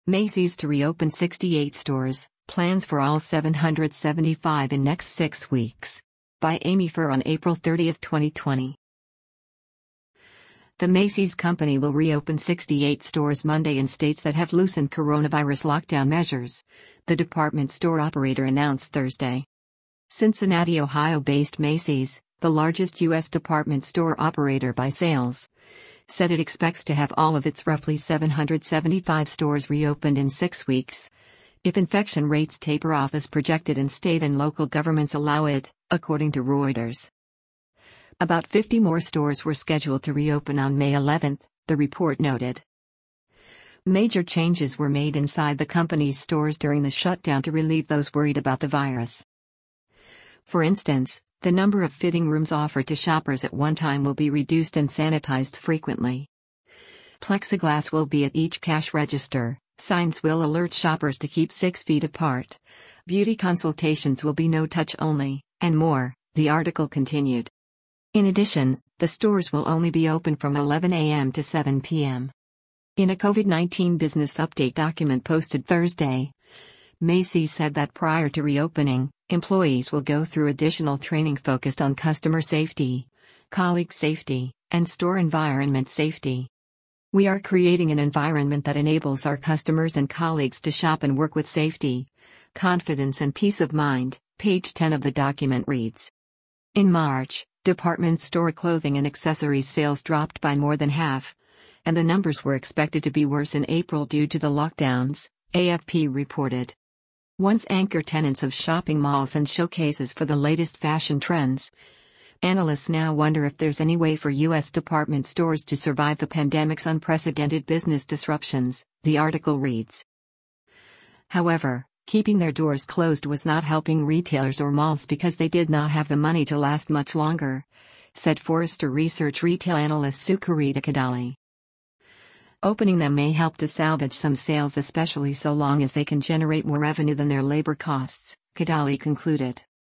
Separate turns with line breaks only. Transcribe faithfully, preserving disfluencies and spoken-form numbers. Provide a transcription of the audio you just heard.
Macy's to reopen sixty-eight stores, plans for all seven hundred seventy-five in next six weeks. By Amy Furr on April thirtieth, twenty twenty. The Macy's company will reopen sixty-eight stores Monday in states that have loosened coronavirus lockdown measures, the department store operator announced Thursday. Cincinnati, Ohio-based Macy's, the largest U S department store operator by sales, said it expects to have all of its roughly seven hundred seventy-five stores reopened in six weeks, if infection rates taper off as projected and state and local governments allow it, according to Reuters. About fifty more stores were scheduled to reopen on May eleventh, the report noted. Major changes were made inside the company's stores during the shutdown to relieve those worried about the virus. For instance, the number of fitting rooms offered to shoppers at one time will be reduced and sanitized frequently. Plexiglass will be at each cash register, signs will alert shoppers to keep six feet apart, beauty consultations will be no-touch only, and more, the article continued. In addition, the stores will only be open from eleven a m to seven p m In a COVID nineteen business update document posted Thursday, Macy's said that prior to reopening, employees will go through additional training focused on customer safety, colleague safety, and store environment safety. We are creating an environment that enables our customers and colleagues to shop and work with safety, confidence, and peace of mind, page ten of the document reads. In March, department store clothing and accessories sales dropped by more than half, and the numbers were expected to be worse in April due to the lockdowns, A F P reported. Once anchor tenants of shopping malls and showcases for the latest fashion trends, analysts now wonder if there's any way for U S department stores to survive the pandemic's unprecedented business disruptions, the article reads. However, keeping their doors closed was not helping retailers or malls because they did not have the money to last much longer, said Forrester Research retail analyst Sucharita Kodali. Opening them may help to salvage some sales, especially so long as they can generate more revenue than their labor costs, Kodali concluded.